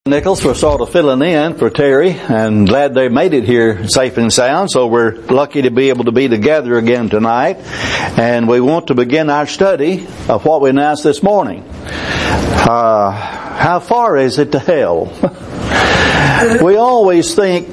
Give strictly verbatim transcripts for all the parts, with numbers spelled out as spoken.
Nichols for sort of filling in for Terry, and glad they made it here safe and sound. So we're lucky to be able to be together again tonight, and we want to begin our study of what we announced this morning. Uh, how far is it to hell? We always think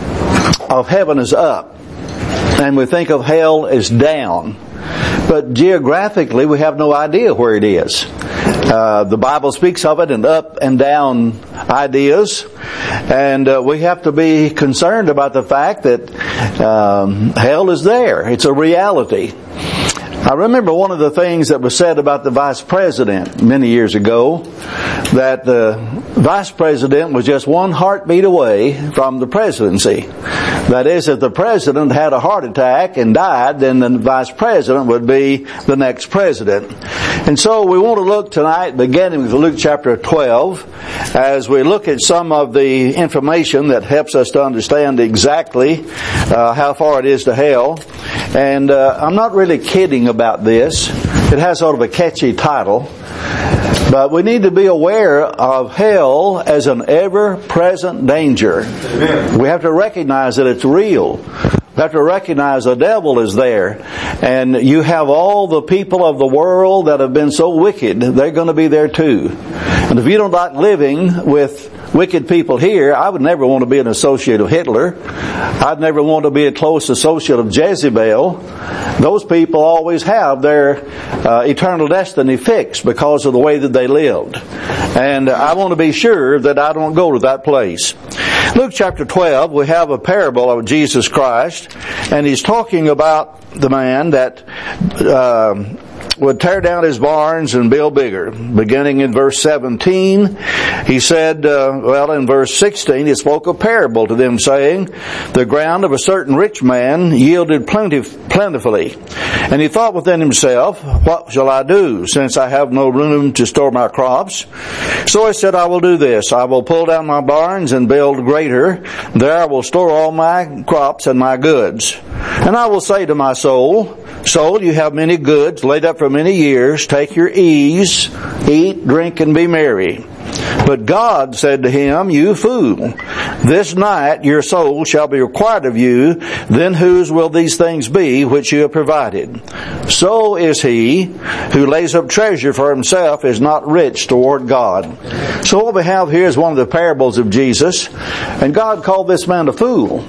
of heaven as up, and we think of hell as down. But geographically, we have no idea where it is. Uh, the Bible speaks of it in up and down ideas, and uh, we have to be concerned about the fact that um, hell is there. It's a reality. I remember one of the things that was said about the vice president many years ago, that the vice president was just one heartbeat away from the presidency. That is, if the president had a heart attack and died, then the vice president would be the next president. And so we want to look tonight, beginning with Luke chapter twelve, as we look at some of the information that helps us to understand exactly uh, how far it is to hell. And uh, I'm not really kidding about this. It has sort of a catchy title. But we need to be aware of hell as an ever-present danger. Amen. We have to recognize that it's real. We have to recognize the devil is there. And you have all the people of the world that have been so wicked, they're going to be there too. And if you don't like living with wicked people here, I would never want to be an associate of Hitler. I'd never want to be a close associate of Jezebel. Those people always have their uh, eternal destiny fixed because of the way that they lived. And I want to be sure that I don't go to that place. Luke chapter twelve, we have a parable of Jesus Christ, and he's talking about the man that uh, would tear down his barns and build bigger. Beginning in verse seventeen, he said, uh, well, in verse sixteen, he spoke a parable to them, saying, the ground of a certain rich man yielded plentif- plentifully. And he thought within himself, what shall I do, since I have no room to store my crops? So he said, I will do this. I will pull down my barns and build greater. There I will store all my crops and my goods. And I will say to my soul, soul, you have many goods laid up for many years. Take your ease, eat, drink, and be merry. But God said to him, you fool, this night your soul shall be required of you. Then whose will these things be which you have provided? So is he who lays up treasure for himself is not rich toward God. So what we have here is one of the parables of Jesus. And God called this man a fool,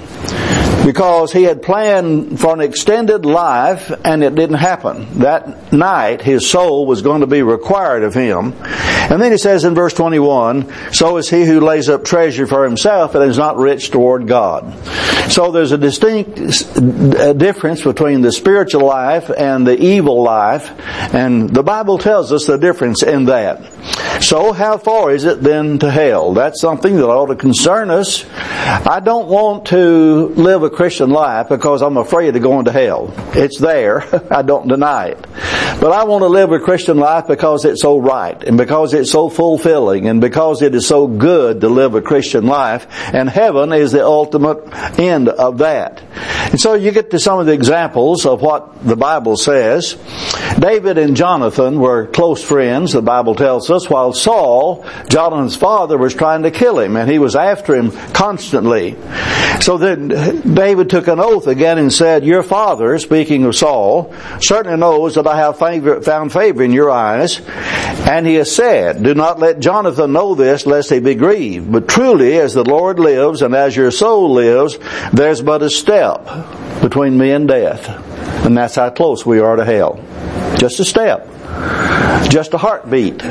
because he had planned for an extended life and it didn't happen. That night his soul was going to be required of him. And then he says in verse twenty-one, so is he who lays up treasure for himself and is not rich toward God. So there's a distinct difference between the spiritual life and the evil life, and the Bible tells us the difference in that. So how far is it then to hell? That's something that ought to concern us. I don't want to live a Christian life because I'm afraid of going to hell. It's there. I don't deny it. But I want to live a Christian life because it's so right, and because it's so fulfilling, and because it is so good to live a Christian life, and heaven is the ultimate end of that. And so you get to some of the examples of what the Bible says. David and Jonathan were close friends, the Bible tells us, while Saul, Jonathan's father, was trying to kill him, and he was after him constantly. So then David took an oath again and said, your father, speaking of Saul, certainly knows that I have favor, found favor in your eyes. And he has said, do not let Jonathan know this, lest he be grieved. But truly, as the Lord lives, and as your soul lives, there's but a step between me and death. And that's how close we are to hell. Just a step. Just a heartbeat.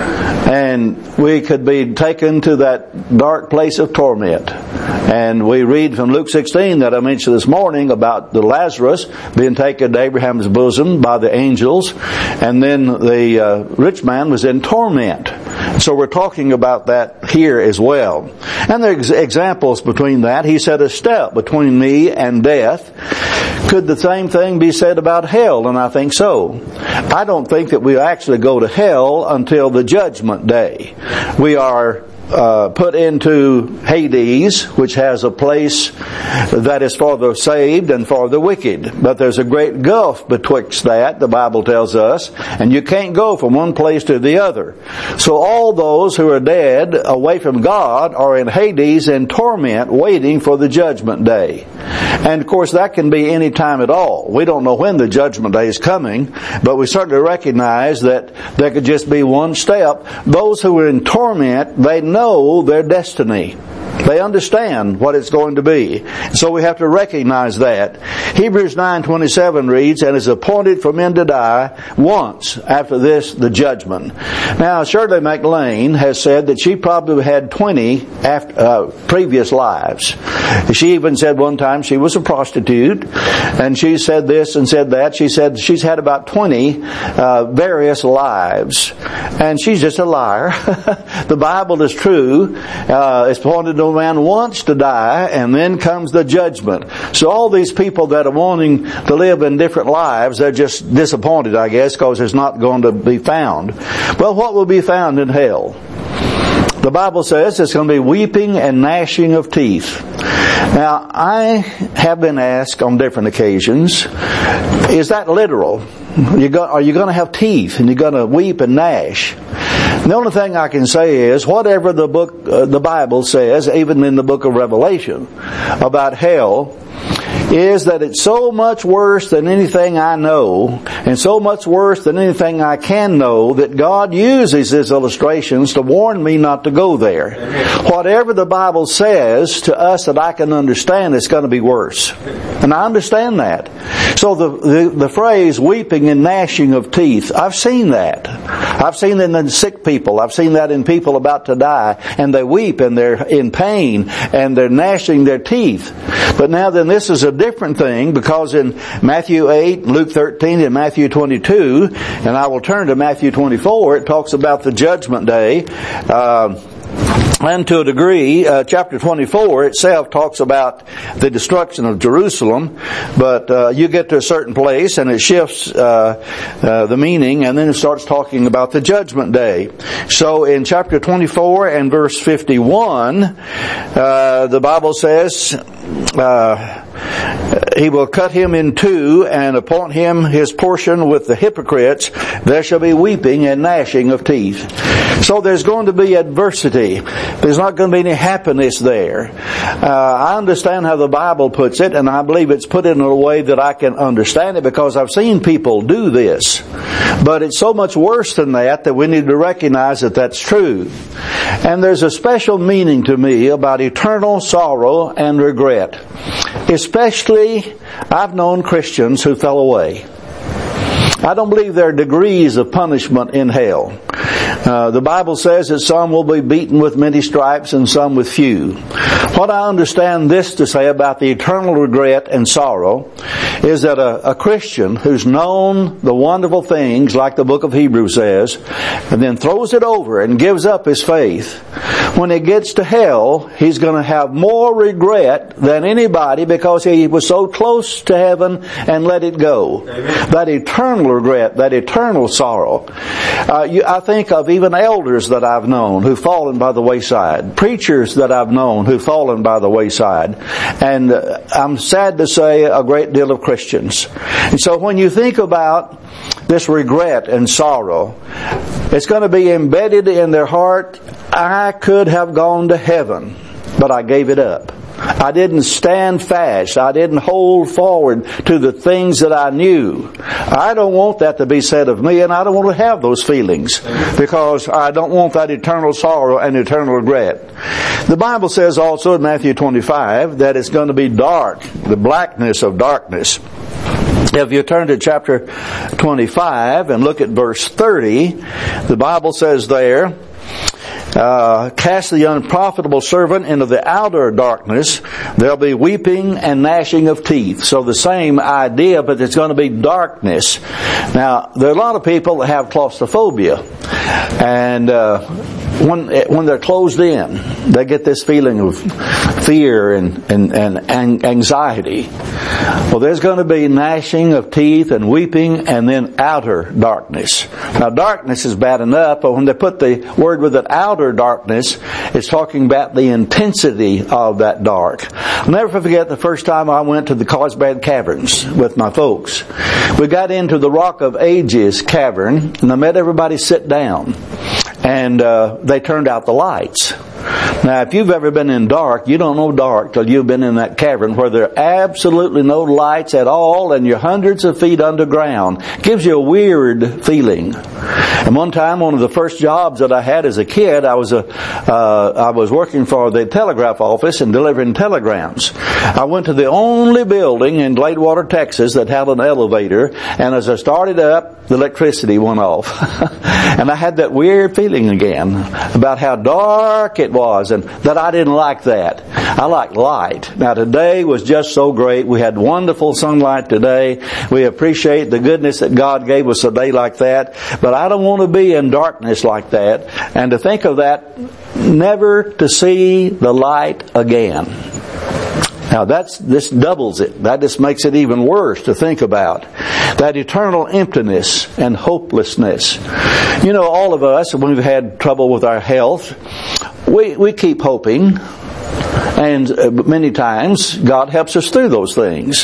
And we could be taken to that dark place of torment. And we read from Luke sixteen that I mentioned this morning about the Lazarus being taken to Abraham's bosom by the angels. And then the uh, rich man was in torment. So we're talking about that here as well. And there's examples between that. He said a step between me and death. Could the same thing be said about hell? And I think so. I don't think that we actually go to hell until the judgment day. We are uh, put into Hades, which has a place that is for the saved and for the wicked. But there's a great gulf betwixt that, the Bible tells us, and you can't go from one place to the other. So all those who are dead away from God are in Hades in torment, waiting for the judgment day. And of course that can be any time at all. We don't know when the judgment day is coming, but we certainly recognize that there could just be one step. Those who are in torment, they know their destiny. They understand what it's going to be. So we have to recognize that. Hebrews nine twenty-seven reads, and is appointed for men to die once, after this the judgment. Now Shirley MacLaine has said that she probably had twenty after, uh, previous lives. She even said one time she was a prostitute, and she said this and said that. She said she's had about twenty uh, various lives. And she's just a liar. The Bible is true. Uh, it's appointed no man wants to die, and then comes the judgment. So all these people that are wanting to live in different lives, they're just disappointed, I guess, because it's not going to be found. Well, what will be found in hell? The Bible says it's going to be weeping and gnashing of teeth. Now, I have been asked on different occasions, is that literal? You go, are you going to have teeth and you're going to weep and gnash? The only thing I can say is, whatever the book, uh, the Bible says, even in the book of Revelation, about hell, is that it's so much worse than anything I know, and so much worse than anything I can know, that God uses His illustrations to warn me not to go there. Whatever the Bible says to us that I can understand, it's going to be worse. And I understand that. So the, the, the phrase, weeping and gnashing of teeth, I've seen that. I've seen it in sick people. I've seen that in people about to die, and they weep and they're in pain and they're gnashing their teeth. But now then, this is a different thing, because in Matthew eight, Luke thirteen, and Matthew twenty-two, and I will turn to Matthew twenty-four, it talks about the judgment day. Uh, And to a degree, uh, chapter twenty-four itself talks about the destruction of Jerusalem, but uh, you get to a certain place and it shifts uh, uh, the meaning, and then it starts talking about the judgment day. So in chapter twenty-four and verse fifty-one, uh, the Bible says, uh, He will cut him in two and appoint him his portion with the hypocrites. There shall be weeping and gnashing of teeth. So there's going to be adversity. There's not going to be any happiness there. Uh, I understand how the Bible puts it, and I believe it's put in a way that I can understand it, because I've seen people do this. But it's so much worse than that that we need to recognize that that's true. And there's a special meaning to me about eternal sorrow and regret. Especially, I've known Christians who fell away. I don't believe there are degrees of punishment in hell. Uh, the Bible says that some will be beaten with many stripes and some with few. What I understand this to say about the eternal regret and sorrow is that a, a Christian who's known the wonderful things, like the book of Hebrews says, and then throws it over and gives up his faith, when he gets to hell, he's going to have more regret than anybody, because he was so close to heaven and let it go. Amen. That eternal regret, that eternal sorrow. Uh, you, I think of even elders that I've known who've fallen by the wayside, preachers that I've known who've fallen by the wayside, and uh, I'm sad to say a great deal of Christians. And so when you think about this regret and sorrow, it's going to be embedded in their heart. I could have gone to heaven, but I gave it up. I didn't stand fast. I didn't hold forward to the things that I knew. I don't want that to be said of me, and I don't want to have those feelings, because I don't want that eternal sorrow and eternal regret. The Bible says also in Matthew twenty-five that it's going to be dark, the blackness of darkness. If you turn to chapter twenty-five and look at verse thirty, the Bible says there, Uh, cast the unprofitable servant into the outer darkness. There'll be weeping and gnashing of teeth. So the same idea, but it's going to be darkness. Now, there are a lot of people that have claustrophobia. And uh, when when they're closed in, they get this feeling of fear and, and, and anxiety. Well, there's going to be gnashing of teeth and weeping, and then outer darkness. Now, darkness is bad enough, but when they put the word with it, outer darkness, it's talking about the intensity of that dark. I'll never forget the first time I went to the Carlsbad Caverns with my folks. We got into the Rock of Ages cavern, and I met everybody sit down. And uh, they turned out the lights. Now, if you've ever been in dark, you don't know dark till you've been in that cavern where there are absolutely no lights at all and you're hundreds of feet underground. It gives you a weird feeling. And one time, one of the first jobs that I had as a kid, I was a, uh, I was working for the telegraph office and delivering telegrams. I went to the only building in Gladewater, Texas that had an elevator, and as I started up, the electricity went off. And I had that weird feeling again about how dark it was, and that I didn't like that. I like light. Now, today was just so great. We had wonderful sunlight today. We appreciate the goodness that God gave us a day like that. But I don't want to be in darkness like that. And to think of that, never to see the light again. Now that's, this doubles it. That just makes it even worse to think about. That eternal emptiness and hopelessness. You know, all of us, when we've had trouble with our health, we, we keep hoping. And many times, God helps us through those things.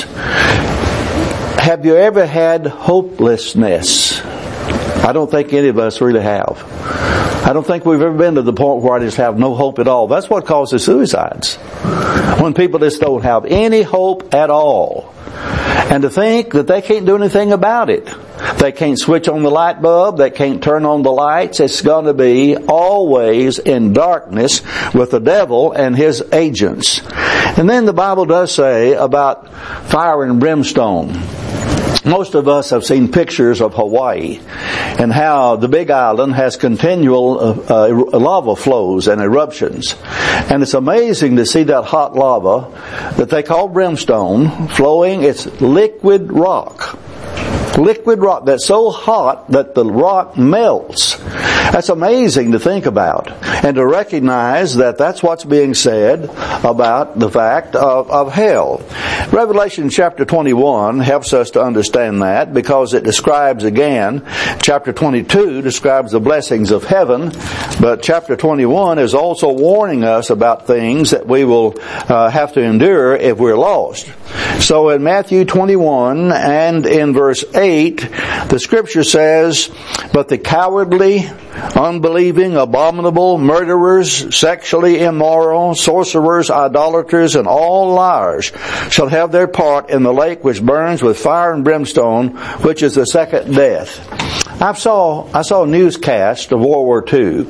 Have you ever had hopelessness? I don't think any of us really have. I don't think we've ever been to the point where I just have no hope at all. That's what causes suicides. When people just don't have any hope at all. And to think that they can't do anything about it. They can't switch on the light bulb. They can't turn on the lights. It's going to be always in darkness with the devil and his agents. And then the Bible does say about fire and brimstone. Most of us have seen pictures of Hawaii and how the Big Island has continual uh, uh, lava flows and eruptions. And it's amazing to see that hot lava that they call brimstone flowing. It's liquid rock. Liquid rock that's so hot that the rock melts. That's amazing to think about and to recognize that that's what's being said about the fact of, of hell. Revelation chapter twenty-one helps us to understand that because it describes again, chapter twenty-two describes the blessings of heaven, but chapter twenty-one is also warning us about things that we will uh, have to endure if we're lost. So in Matthew twenty-one and in verse eight, the scripture says, "But the cowardly, unbelieving, abominable, murderers, sexually immoral, sorcerers, idolaters, and all liars shall have their part in the lake which burns with fire and brimstone, which is the second death." I saw I saw a newscast of World War Two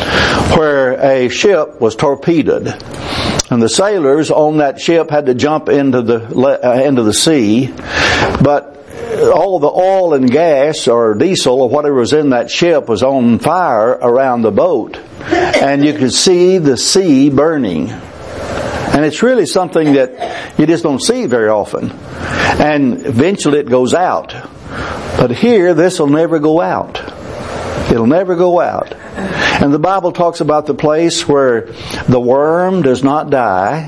where a ship was torpedoed. And the sailors on that ship had to jump into the uh, into the sea, but all the oil and gas or diesel or whatever was in that ship was on fire around the boat, and you could see the sea burning. And it's really something that you just don't see very often. And eventually it goes out. But here, this will never go out. It'll never go out. And the Bible talks about the place where the worm does not die.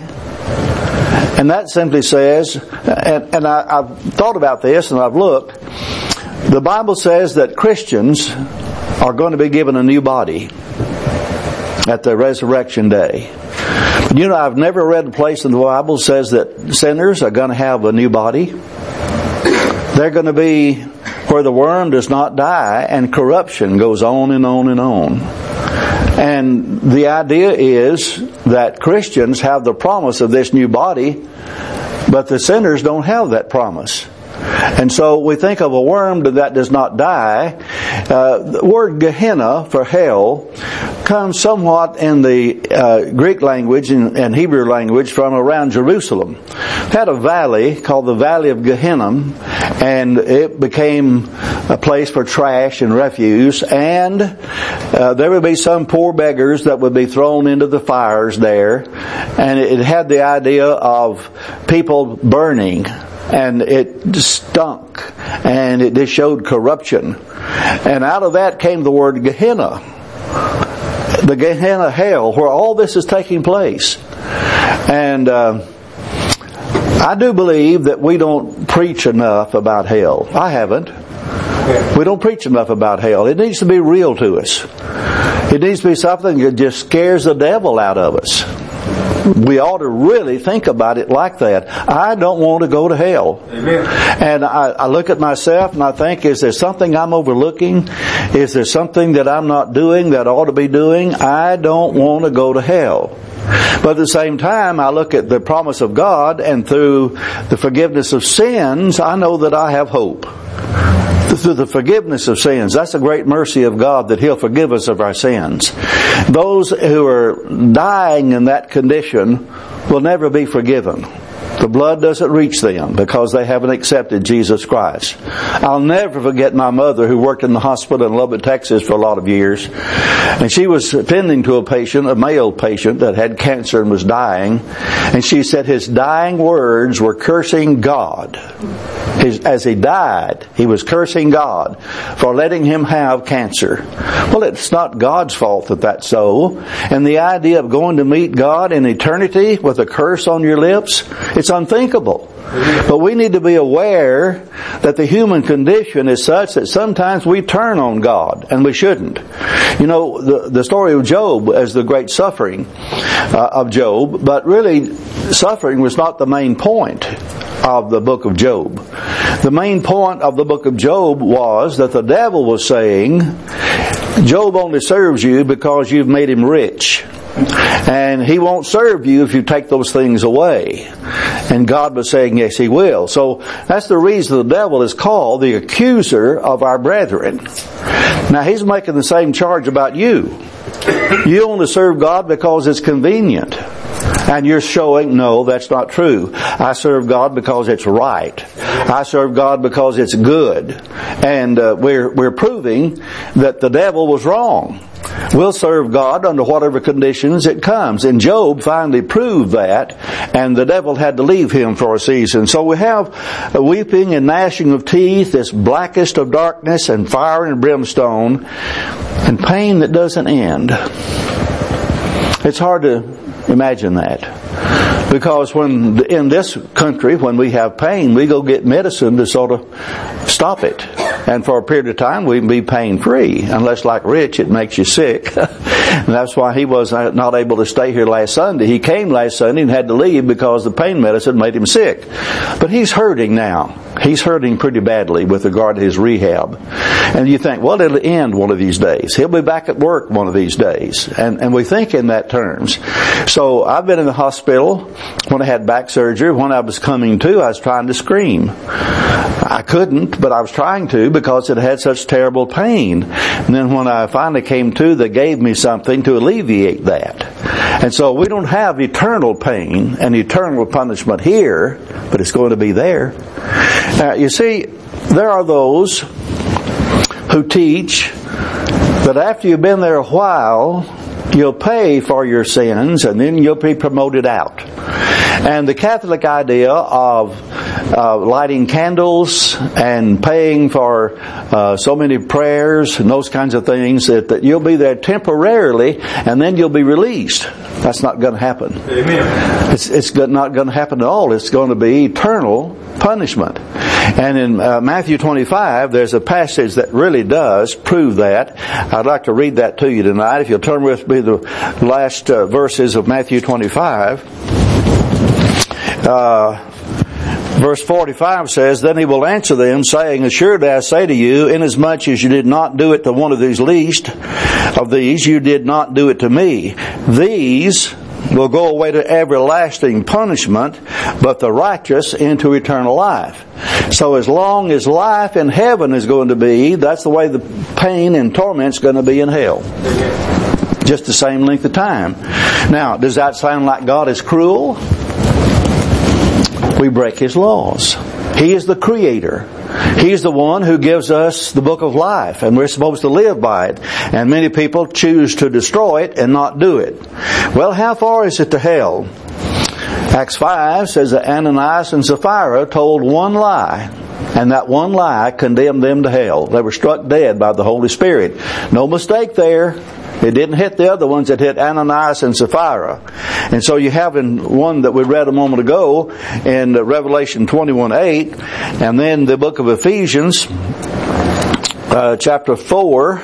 And that simply says, and, and I, I've thought about this and I've looked, the Bible says that Christians are going to be given a new body at the resurrection day. You know, I've never read a place in the Bible that says that sinners are going to have a new body. They're going to be where the worm does not die and corruption goes on and on and on. And the idea is that Christians have the promise of this new body, but the sinners don't have that promise. And so we think of a worm that does not die. Uh, the word Gehenna for hell comes somewhat in the uh, Greek language and, and Hebrew language from around Jerusalem. It had a valley called the Valley of Gehenna, and it became a place for trash and refuse, and uh, there would be some poor beggars that would be thrown into the fires there, and it had the idea of people burning. And it stunk, and it just showed corruption. And out of that came the word Gehenna. the Gehenna hell where all this is taking place. And uh, I do believe that we don't preach enough about hell. I haven't. We don't preach enough about hell. It needs to be real to us. It needs to be something that just scares the devil out of us. We ought to really think about it like that. I don't want to go to hell. Amen. And I, I look at myself and I think, is there something I'm overlooking? Is there something that I'm not doing that I ought to be doing? I don't want to go to hell. But at the same time, I look at the promise of God, and through the forgiveness of sins, I know that I have hope. Through the forgiveness of sins. That's a great mercy of God, that He'll forgive us of our sins. Those who are dying in that condition will never be forgiven. The blood doesn't reach them because they haven't accepted Jesus Christ. I'll never forget my mother, who worked in the hospital in Lubbock, Texas for a lot of years. And she was attending to a patient, a male patient that had cancer and was dying. And she said his dying words were cursing God. His, as he died, he was cursing God for letting him have cancer. Well, it's not God's fault that that's so. And the idea of going to meet God in eternity with a curse on your lips, it's unthinkable. But we need to be aware that the human condition is such that sometimes we turn on God, and we shouldn't. You know, the, the story of Job as the great suffering uh, of Job, but really suffering was not the main point of the book of Job. The main point of the book of Job was that the devil was saying, Job only serves you because you've made him rich. And he won't serve you if you take those things away. And God was saying, yes, He will. So that's the reason the devil is called the accuser of our brethren. Now he's making the same charge about you. You only serve God because it's convenient. And you're showing, no, that's not true. I serve God because it's right. I serve God because it's good. And uh, we're we're proving that the devil was wrong. We'll serve God under whatever conditions it comes. And Job finally proved that, and the devil had to leave him for a season. So we have a weeping and gnashing of teeth, this blackest of darkness, and fire and brimstone, and pain that doesn't end. It's hard to imagine that. Because when in this country, when we have pain, we go get medicine to sort of stop it. And for a period of time, we can be pain-free. Unless, like Rich, it makes you sick. And that's why he was not able to stay here last Sunday. He came last Sunday and had to leave because the pain medicine made him sick. But he's hurting now. He's hurting pretty badly with regard to his rehab. And you think, well, it'll end one of these days. He'll be back at work one of these days. And, and we think in that terms. So I've been in the hospital when I had back surgery. When I was coming to, I was trying to scream. I couldn't, but I was trying to because it had such terrible pain. And then when I finally came to, they gave me something to alleviate that. And so we don't have eternal pain and eternal punishment here, but it's going to be there. Uh, you see, there are those who teach that after you've been there a while, you'll pay for your sins and then you'll be promoted out. And the Catholic idea of uh, lighting candles and paying for uh, so many prayers and those kinds of things, that, that you'll be there temporarily and then you'll be released. That's not going to happen. Amen. It's, it's not going to happen at all. It's going to be eternal punishment. And in uh, Matthew twenty-five, there's a passage that really does prove that. I'd like to read that to you tonight. If you'll turn with me the last uh, verses of Matthew twenty-five. Uh, verse forty-five says, Then he will answer them, saying, Assuredly I say to you, inasmuch as you did not do it to one of these least of these, you did not do it to me. These will go away to everlasting punishment, but the righteous into eternal life. So as long as life in heaven is going to be, that's the way the pain and torment is going to be in hell. Just the same length of time. Now, does that sound like God is cruel? We break His laws. He is the Creator. He's the one who gives us the book of life, and we're supposed to live by it. And many people choose to destroy it and not do it. Well, how far is it to hell? Acts five says that Ananias and Sapphira told one lie, and that one lie condemned them to hell. They were struck dead by the Holy Spirit. No mistake there. It didn't hit the other ones. It hit Ananias and Sapphira. And so you have in one that we read a moment ago in Revelation twenty-one eight, and then the book of Ephesians, uh, chapter four,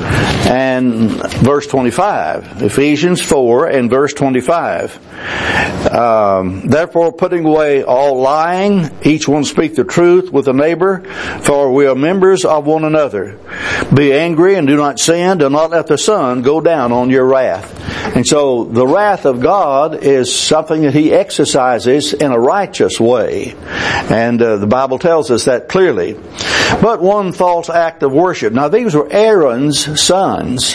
and verse twenty-five. Ephesians four and verse twenty-five. Um, Therefore, putting away all lying, each one speak the truth with a neighbor, for we are members of one another. Be angry and do not sin. Do not let the sun go down on your wrath. And so the wrath of God is something that He exercises in a righteous way. And uh, the Bible tells us that clearly. But one false act of worship. Now these were Aaron's sons,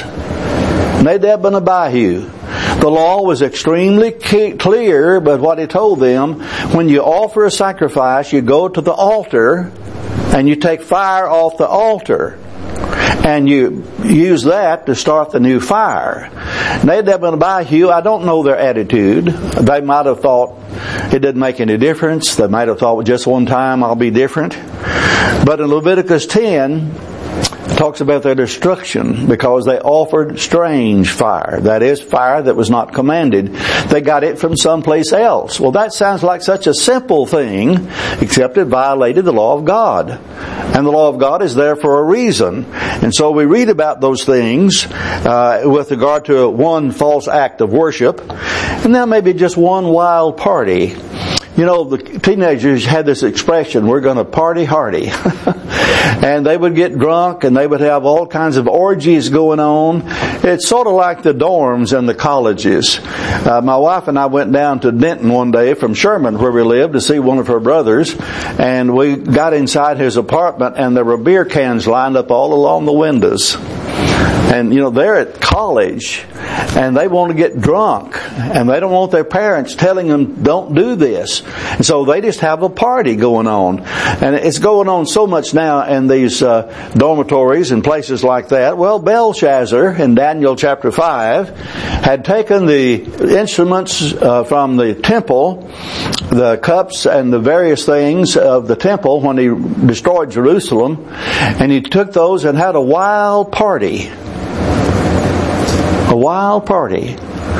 Nadab and Abihu. The law was extremely clear, but what he told them, when you offer a sacrifice, you go to the altar and you take fire off the altar. And you use that to start the new fire. Nadab and Abihu, I don't know their attitude. They might have thought it didn't make any difference. They might have thought, well, just one time I'll be different. But in Leviticus ten, it talks about their destruction because they offered strange fire. That is, fire that was not commanded. They got it from someplace else. Well, that sounds like such a simple thing, except it violated the law of God. And the law of God is there for a reason. And so we read about those things uh, with regard to one false act of worship. And then maybe just one wild party. You know, the teenagers had this expression, we're going to party hardy. And they would get drunk and they would have all kinds of orgies going on. It's sort of like the dorms in the colleges. Uh, my wife and I went down to Denton one day from Sherman, where we lived, to see one of her brothers. And we got inside his apartment and there were beer cans lined up all along the windows. And, you know, they're at college and they want to get drunk and they don't want their parents telling them don't do this. And so they just have a party going on. And it's going on so much now in these uh, dormitories and places like that. Well, Belshazzar in Daniel chapter five had taken the instruments uh, from the temple, the cups and the various things of the temple when he destroyed Jerusalem, and he took those and had a wild party. A wild party.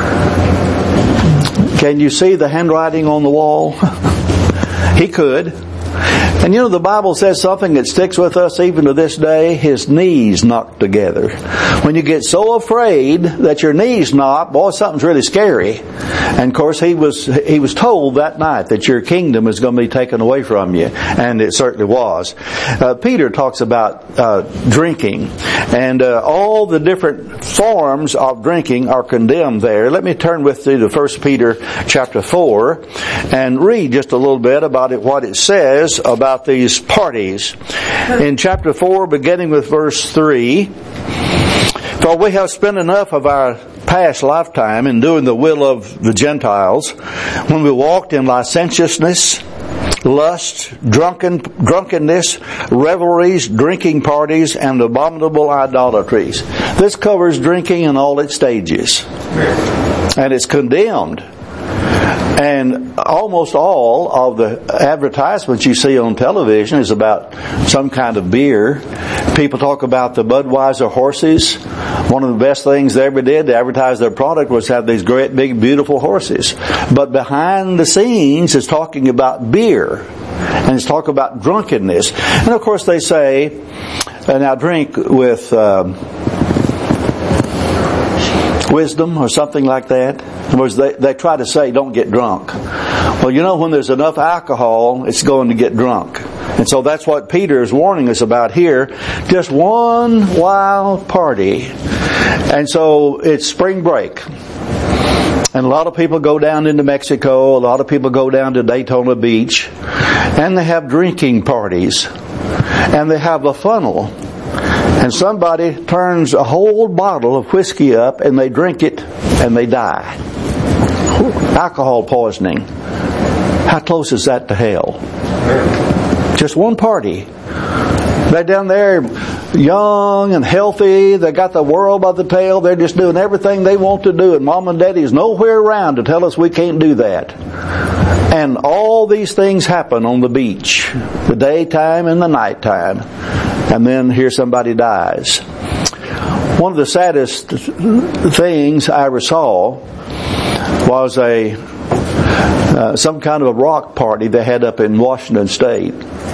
Can you see the handwriting on the wall? He could. And you know, the Bible says something that sticks with us even to this day. His knees knocked together. When you get so afraid that your knees knock, boy, something's really scary. And of course, he was he was told that night that your kingdom is going to be taken away from you. And it certainly was. Uh, Peter talks about uh, drinking. And uh, all the different forms of drinking are condemned there. Let me turn with you to First Peter chapter four and read just a little bit about it, what it says about these parties. In chapter four, beginning with verse three, for we have spent enough of our past lifetime in doing the will of the Gentiles, when we walked in licentiousness, lust, drunken, drunkenness, revelries, drinking parties, and abominable idolatries. This covers drinking in all its stages. And it's condemned. And almost all of the advertisements you see on television is about some kind of beer. People talk about the Budweiser horses. One of the best things they ever did to advertise their product was have these great, big, beautiful horses. But behind the scenes is talking about beer. And it's talking about drunkenness. And of course they say, and now drink with uh, wisdom or something like that. In other words, they, they try to say, don't get drunk. Well, you know, when there's enough alcohol, it's going to get drunk. And so that's what Peter is warning us about here. Just one wild party. And so it's spring break. And a lot of people go down into Mexico. A lot of people go down to Daytona Beach. And they have drinking parties. And they have a funnel. And somebody turns a whole bottle of whiskey up and they drink it and they die. Alcohol poisoning. How close is that to hell? Just one party. They're down there young and healthy. They got the world by the tail. They're just doing everything they want to do. And Mom and Daddy's nowhere around to tell us we can't do that. And all these things happen on the beach. The daytime and the nighttime. And then here somebody dies. One of the saddest things I ever saw was a uh, some kind of a rock party they had up in Washington State.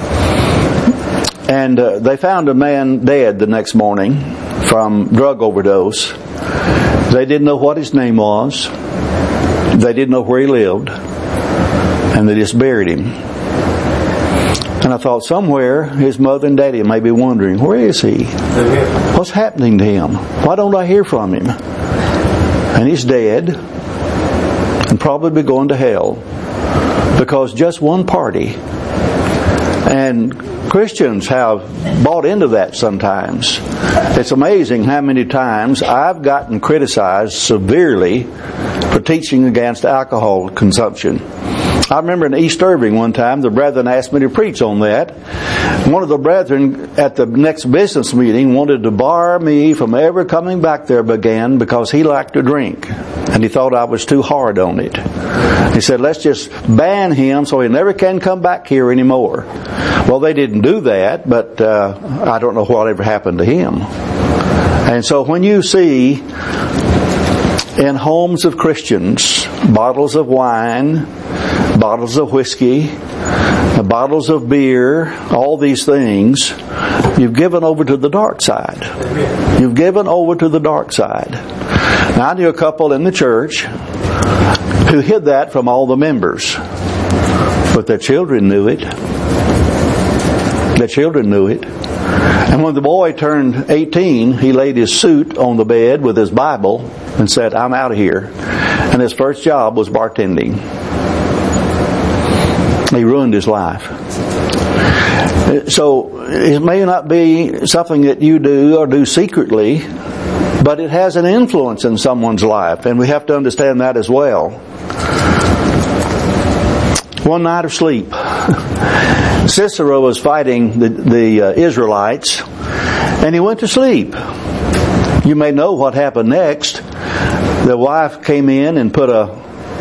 And uh, they found a man dead the next morning from drug overdose. They didn't know what his name was. They didn't know where he lived. And they just buried him. And I thought, somewhere his mother and daddy may be wondering, where is he? What's happening to him? Why don't I hear from him? And he's dead and probably going to hell because just one party. And Christians have bought into that sometimes. It's amazing how many times I've gotten criticized severely for teaching against alcohol consumption. I remember in East Irving one time, the brethren asked me to preach on that. One of the brethren at the next business meeting wanted to bar me from ever coming back there again because he liked to drink. And he thought I was too hard on it. He said, let's just ban him so he never can come back here anymore. Well, they didn't do that, but uh, I don't know what ever happened to him. And so when you see in homes of Christians bottles of wine, bottles of whiskey, bottles of beer, all these things, you've given over to the dark side. You've given over to the dark side. Now, I knew a couple in the church who hid that from all the members, but their children knew it. Their children knew it. And when the boy turned eighteen, he laid his suit on the bed with his Bible and said, I'm out of here. And his first job was bartending. He ruined his life. So it may not be something that you do or do secretly, but it has an influence in someone's life, and we have to understand that as well. One night of sleep, Sisera was fighting the, the uh, Israelites, and he went to sleep. You may know what happened next. The wife came in and put a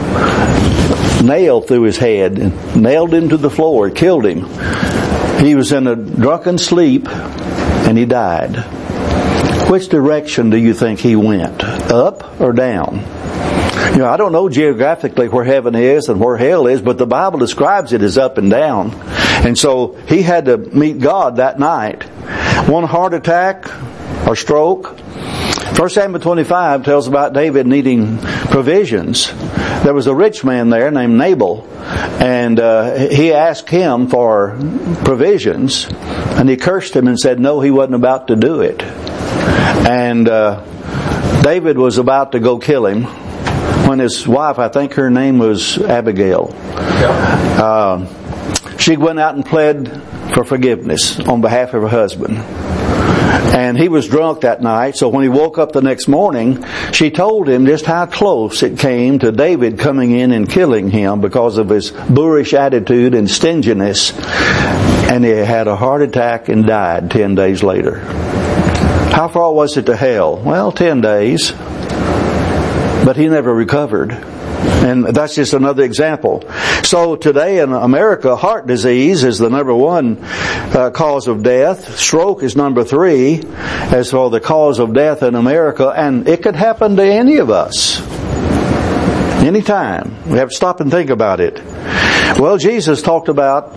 nail through his head and nailed him to the floor, killed him. He was in a drunken sleep and he died. Which direction do you think he went? Up or down? You know, I don't know geographically where heaven is and where hell is, but the Bible describes it as up and down. And so he had to meet God that night. One heart attack or stroke. First Samuel twenty-five tells about David needing provisions. There was a rich man there named Nabal, and uh, he asked him for provisions, and he cursed him and said no, he wasn't about to do it. And uh, David was about to go kill him when his wife, I think her name was Abigail, uh, she went out and pled for forgiveness on behalf of her husband. And he was drunk that night, so when he woke up the next morning, she told him just how close it came to David coming in and killing him because of his boorish attitude and stinginess. And he had a heart attack and died ten days later. How far was it to hell? Well, ten days. But he never recovered. And that's just another example. So today in America, heart disease is the number one uh, cause of death. Stroke is number three as for the cause of death in America. And it could happen to any of us. Anytime. We have to stop and think about it. Well, Jesus talked about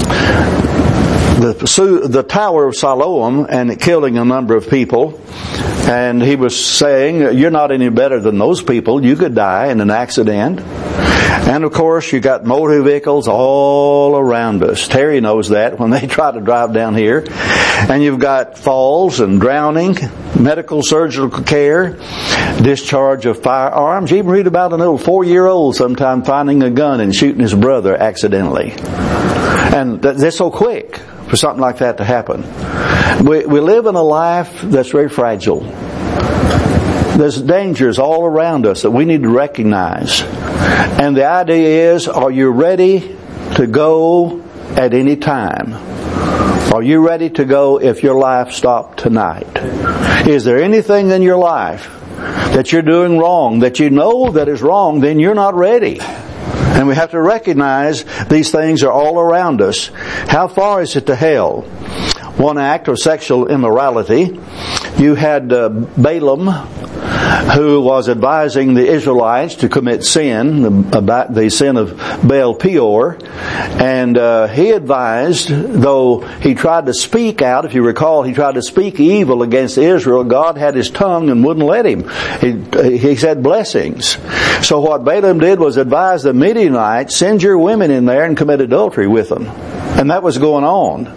the, the Tower of Siloam and it killing a number of people. And he was saying, you're not any better than those people. You could die in an accident. And of course, you got motor vehicles all around us. Terry knows that when they try to drive down here. And you've got falls and drowning, medical surgical care, discharge of firearms. You even read about an little four-year-old sometime finding a gun and shooting his brother accidentally. And they're so quick for something like that to happen. We, we live in a life that's very fragile. There's dangers all around us that we need to recognize. And the idea is, are you ready to go at any time? Are you ready to go if your life stopped tonight? Is there anything in your life that you're doing wrong, that you know that is wrong, then you're not ready? And we have to recognize these things are all around us. How far is it to hell? one act of sexual immorality. You had uh, Balaam, who was advising the Israelites to commit sin, about the sin of Baal Peor, and uh, he advised, though he tried to speak out, if you recall, he tried to speak evil against Israel, God had his tongue and wouldn't let him. He, he said blessings. So what Balaam did was advise the Midianites, send your women in there and commit adultery with them. And that was going on.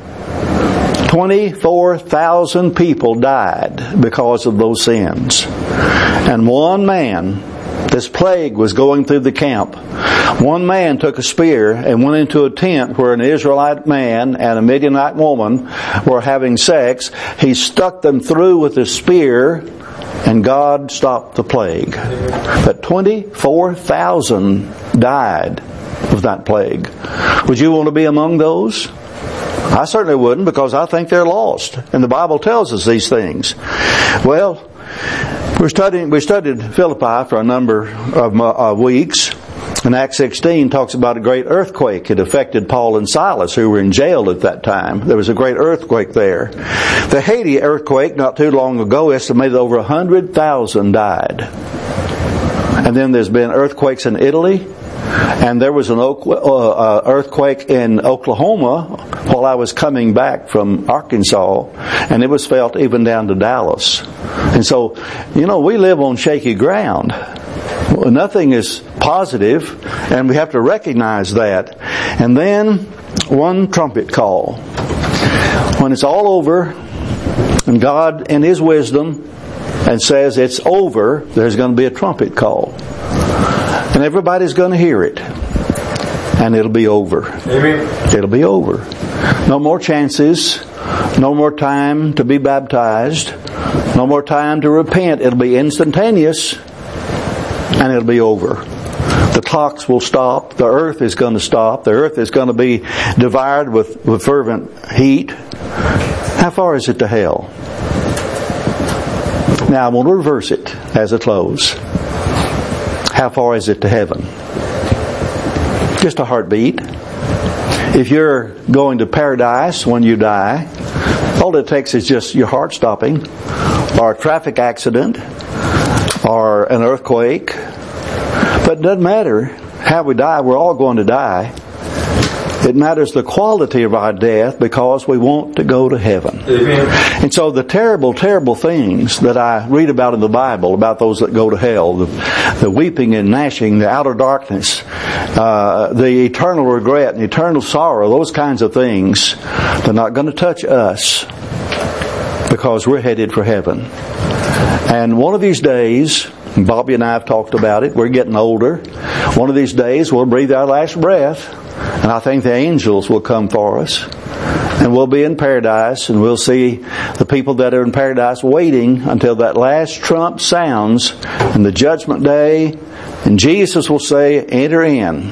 twenty-four thousand people died because of those sins. And one man, this plague was going through the camp. One man took a spear and went into a tent where an Israelite man and a Midianite woman were having sex. He stuck them through with his spear, and God stopped the plague. But twenty-four thousand died of that plague. Would you want to be among those? I certainly wouldn't, because I think they're lost. And the Bible tells us these things. Well, we're studying, we studied Philippi for a number of uh, weeks. And Acts sixteen talks about a great earthquake. It affected Paul and Silas, who were in jail at that time. There was a great earthquake there. The Haiti earthquake, not too long ago, estimated over one hundred thousand died. And then there's been earthquakes in Italy. And there was an earthquake in Oklahoma while I was coming back from Arkansas, and it was felt even down to Dallas. And so, you know, we live on shaky ground. Nothing is positive, and we have to recognize that. And then one trumpet call. When it's all over, and God in His wisdom and says it's over, there's going to be a trumpet call. And everybody's going to hear it. And it'll be over. Amen. It'll be over. No more chances. No more time to be baptized. No more time to repent. It'll be instantaneous. And it'll be over. The clocks will stop. The earth is going to stop. The earth is going to be devoured with, with fervent heat. How far is it to hell? Now I want to reverse it as a close. How far is it to heaven? Just a heartbeat. If you're going to paradise when you die, all it takes is just your heart stopping, or a traffic accident, or an earthquake. But it doesn't matter how we die, we're all going to die. It matters the quality of our death, because we want to go to heaven. Amen. And so the terrible, terrible things that I read about in the Bible, about those that go to hell, the, the weeping and gnashing, the outer darkness, uh, the eternal regret and eternal sorrow, those kinds of things, they're not going to touch us, because we're headed for heaven. And one of these days, Bobby and I have talked about it, we're getting older. One of these days we'll breathe our last breath. And I think the angels will come for us. And we'll be in paradise, and we'll see the people that are in paradise waiting until that last trump sounds in the judgment day. And Jesus will say, enter in.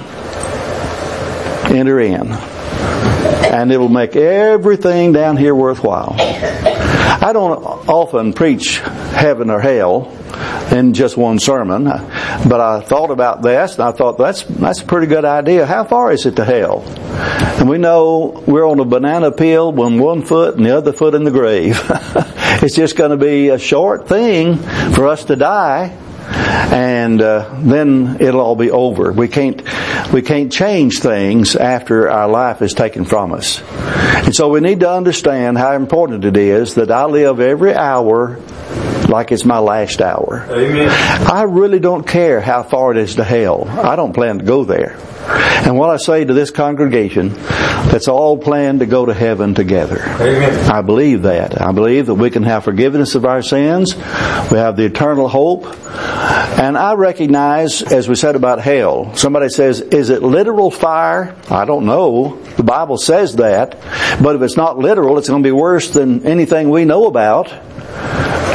Enter in. And it will make everything down here worthwhile. I don't often preach heaven or hell in just one sermon, but I thought about this, and I thought that's that's a pretty good idea. How far is it to hell? And we know we're on a banana peel with one foot and the other foot in the grave. It's just going to be a short thing for us to die, and uh, then it'll all be over. We can't we can't change things after our life is taken from us. And so we need to understand how important it is that I live every hour like it's my last hour. Amen. I really don't care how far it is to hell. I don't plan to go there. And what I say to this congregation, let's all plan to go to heaven together. Amen. I believe that. I believe that we can have forgiveness of our sins. We have the eternal hope. And I recognize, as we said about hell, somebody says, is it literal fire? I don't know. The Bible says that. But if it's not literal, it's going to be worse than anything we know about.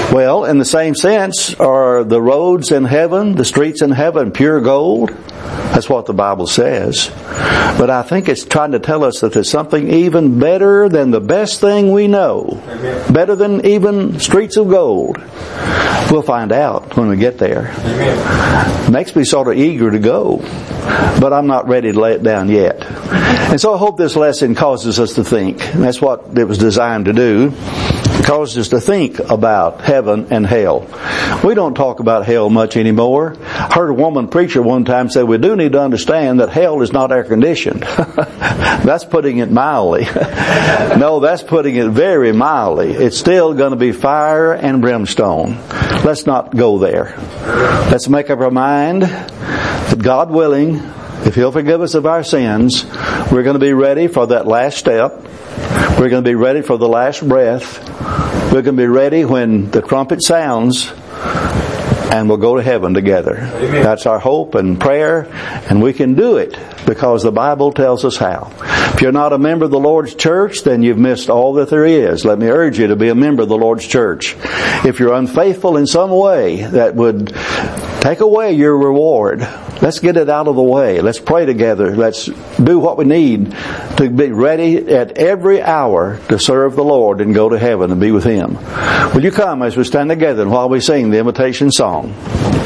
Well, in the same sense, are the roads in heaven, the streets in heaven, pure gold? That's what the Bible says. But I think it's trying to tell us that there's something even better than the best thing we know. Amen. Better than even streets of gold. We'll find out when we get there. Amen. Makes me sort of eager to go. But I'm not ready to lay it down yet. And so I hope this lesson causes us to think. That's what it was designed to do. It causes us to think about heaven and hell. We don't talk about hell much anymore. I heard a woman preacher one time say we do need to understand that hell is not air conditioned. That's putting it mildly. No, that's putting it very mildly. It's still going to be fire and brimstone. Let's not go there. Let's make up our mind that God willing, if He'll forgive us of our sins, we're going to be ready for that last step. We're going to be ready for the last breath. We're going to be ready when the trumpet sounds, and we'll go to heaven together. Amen. That's our hope and prayer, and we can do it because the Bible tells us how. If you're not a member of the Lord's church, then you've missed all that there is. Let me urge you to be a member of the Lord's church. If you're unfaithful in some way that would take away your reward, let's get it out of the way. Let's pray together. Let's do what we need to be ready at every hour to serve the Lord and go to heaven and be with Him. Will you come as we stand together and while we sing the invitation song?